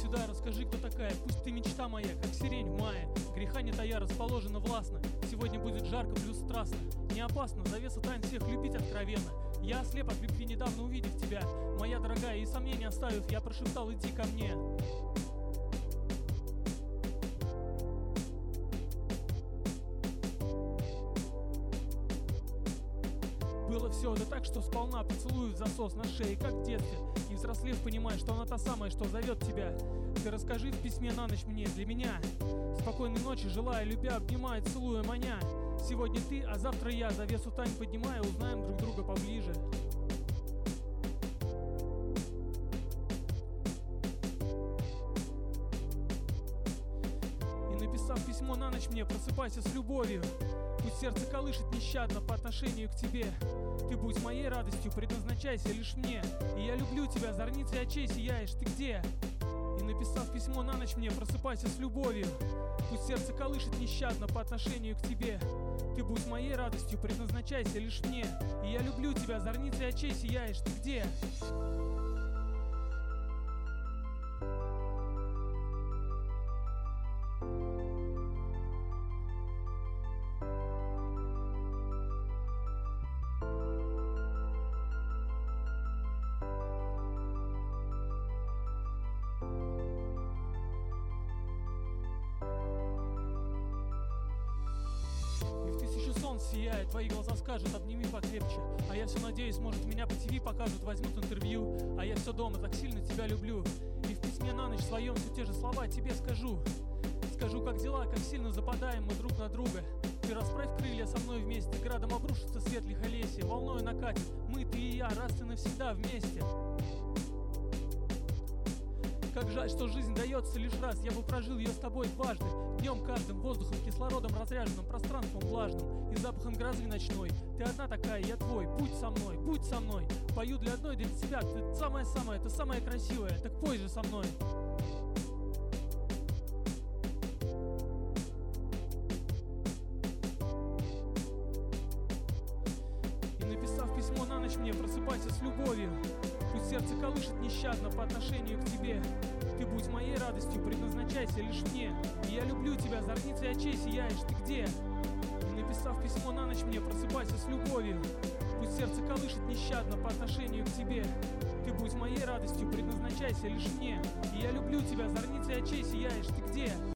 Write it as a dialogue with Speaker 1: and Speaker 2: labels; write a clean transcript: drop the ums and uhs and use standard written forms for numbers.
Speaker 1: сюда, расскажи, кто такая. Пусть ты мечта моя, как сирень в мае. Греха не тая, расположена властно. Сегодня будет жарко плюс страстно. Не опасно, завеса тайн всех любить откровенно. Я ослеп от любви, недавно увидев тебя, моя дорогая, и сомнения оставив, я прошептал: иди ко мне. Было все, да так, что сполна поцелую в засос на шее, как в детстве. И взрослев, понимаешь, что она та самая, что зовет тебя. Ты расскажи в письме на ночь мне, для меня. Спокойной ночи желаю, любя, обнимая, целуя, маня. Сегодня ты, а завтра я, завесу тайн поднимая, узнаем друг друга поближе. И написав письмо на ночь мне, просыпайся с любовью. Пусть сердце колышет нещадно по отношению к тебе. Ты будь моей радостью, предназначайся лишь мне. И я люблю тебя, зорницей очей сияешь, ты где? И написав письмо на ночь мне, просыпайся с любовью. Пусть сердце колышет нещадно по отношению к тебе. Ты будь моей радостью, предназначайся лишь мне. И я люблю тебя, зорницей очей сияешь, ты где? Сияет, твои глаза скажут: обними покрепче. А я все надеюсь, может, меня по ТВ покажут, возьмут интервью. А я все дома, так сильно тебя люблю. И в письме на ночь своем все те же слова тебе скажу. Скажу, как дела, как сильно западаем мы друг на друга. Ты расправь крылья со мной вместе, градом обрушится свет лихолесья, волной накатит мы, ты и я, раз и навсегда вместе. Как жаль, что жизнь дается лишь раз, я бы прожил ее с тобой дважды. Днем каждым, воздухом, кислородом разряженным, пространством влажным и запахом грозы ночной. Ты одна такая, я твой, будь со мной, будь со мной. Пою для одной, для тебя, ты самая-самая, ты самая красивая, так пой же со мной. И написав письмо на ночь мне, просыпайся с любовью. Пусть сердце колышет нещадно по отношению к тебе. Ты будь моей радостью, предназначайся лишь мне. И я люблю тебя, зорницей очей сияешь, ты где? И написав письмо на ночь мне, просыпайся с любовью. Пусть сердце колышет нещадно по отношению к тебе. Ты будь моей радостью, предназначайся лишь мне. И я люблю тебя, зорницей очей сияешь, ты где?